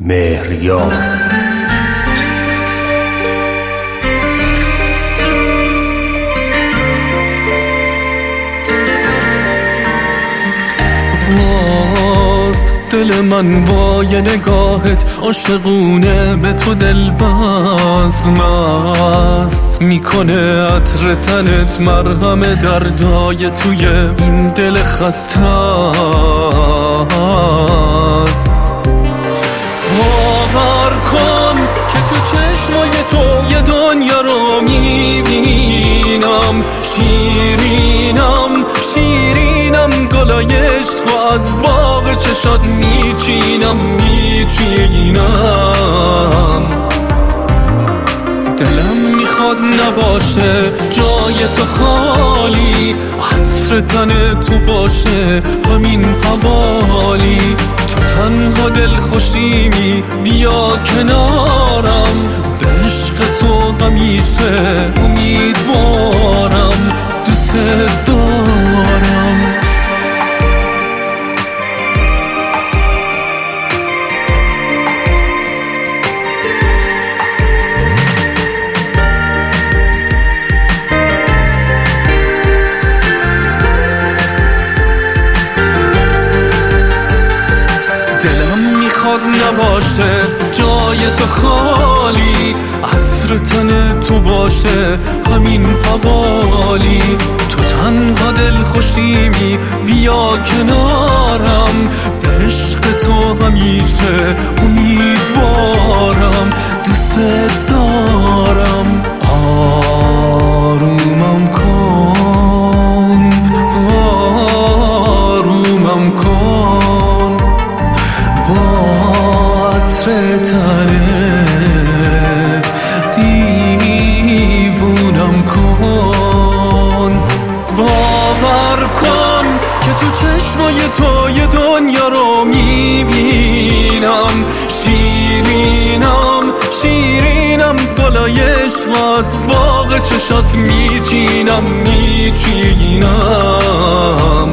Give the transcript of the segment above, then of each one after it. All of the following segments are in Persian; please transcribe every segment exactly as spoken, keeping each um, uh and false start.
مهریار. باز دل من با یه نگاهت عاشقونه به تو دل باز مست میکنه عطر تنت مرهم دردای توی این دل خسته است. باور کن که تو چشمای تو یه دنیا رو میبینم، شیرینم شیرینم گلای عشق و از باغ چشات میچینم میچینم. دلم میخواد نباشه جای تو خالی، عطر تن تو باشه همین حوالی. تو تنها دل خوشیمی بیا کنارم، به عشق تو همیشه امیدوارم، دوست دارم. نباشه جای تو خالی، عطر تن تو باشه همین حوالی. تو تنها دل خوشیمی بیا کنارم، به عشق تو همیشه امیدوارم، دوست دارم. آرومم کن آرومم کن، عطر تنت دیوونم کن. باور کن که تو چشمای تو یه دنیا رو میبینم، شیرینم شیرینم گلای عشق از باغ چشات میچینم میچینم.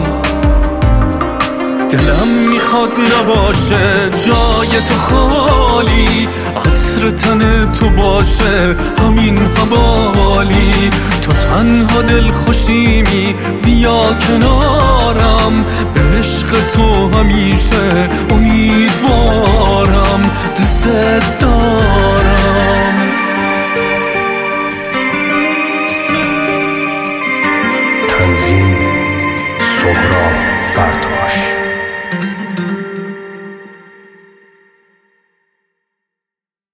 دلم میخواد نباشه جای تو خالی، عطر تن تو باشه همین حوالی. تو تنها دل خوشیمی بیا کنارم، به عشق تو همیشه امیدوارم، دوست دارم.